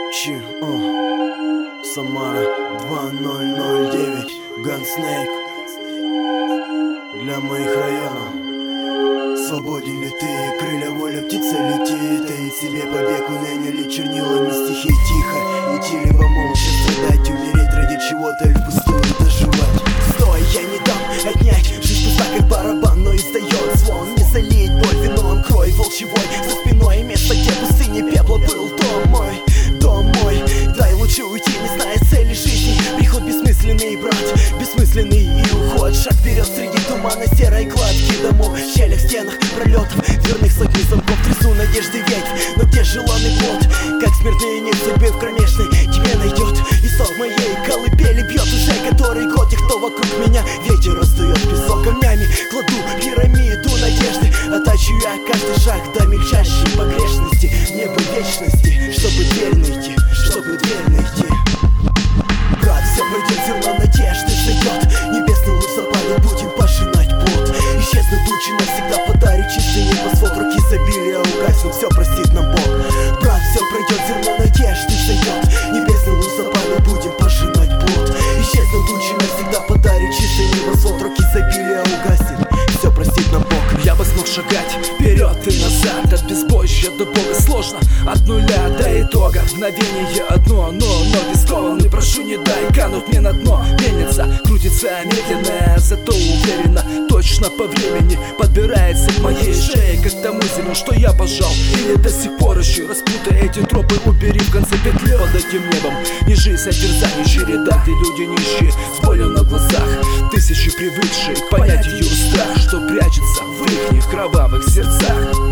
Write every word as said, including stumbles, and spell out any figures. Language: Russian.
Чи, о, Самара два ноль ноль девять, Ганснейк. Для моих районов. Свободен ли ты, крылья воля, птица летит, таит себе побег, уныние ли чернилами стихи. Тихо, идти либо молча страдать, умереть ради чего-то или впустую доживать. Стой, я не дам отнять, жизнь пуста как барабан, но издает звон. Не залить боль вином, крой волчевой за спиной, место, где пустыни пепла был дом мой, дом мой. Дай лучше уйти, не зная цели жизни. Приход бессмысленный, брат, бессмысленный и уход. Шаг вперед среди тумана серой кладки домов, в щелях, стенах, пролетов, дверных сотни замков. Трясу надежды ветвь, но где желанный плод? Как смертные нить судьбы в кромешной тьме найдет. И стол моей колыбели бьет уже который год. И кто вокруг меня ветер раздует песок камнями. Кладу пирамиду надежды, оттачиваю я каждый шаг до мельчайшей погрешности. Небо вечности, чтобы дверь найти, чтобы дверь найти. Брат, все пройдет, зерно надежды зайдет. Небесный луч запалит, будем пожинать плод. Исчезнут тучи, навсегда подарит чистый небосвод. Руки изобилия угаснут, все простит нам Бог. Брат, все пройдет, зерно надежды зайдет. Небесный луч запалит, будем пожинать плод. Исчезнут тучи, навсегда подарит чистый небосвод. Руки изобилия угаснет, все простит нам Бог. Я бы смог шагать вперед и назад, от безбожья до Бога сложно, от нуля до итога. Мгновение одно, но ноги скованы. Прошу, не дай кануть мне на дно. Мельница крутится медленно, зато уверенно, точно по времени подбирается к моей шее, как тому зиму, что я пожал. Или до сих пор ищу, распутай эти тропы, убери в конце петли. Под этим небом не жизнь, а терзание, череда, где люди нищие, с болью на глазах. Тысячи привыкшие понять ее страх, что прячется в их кровавых сердцах.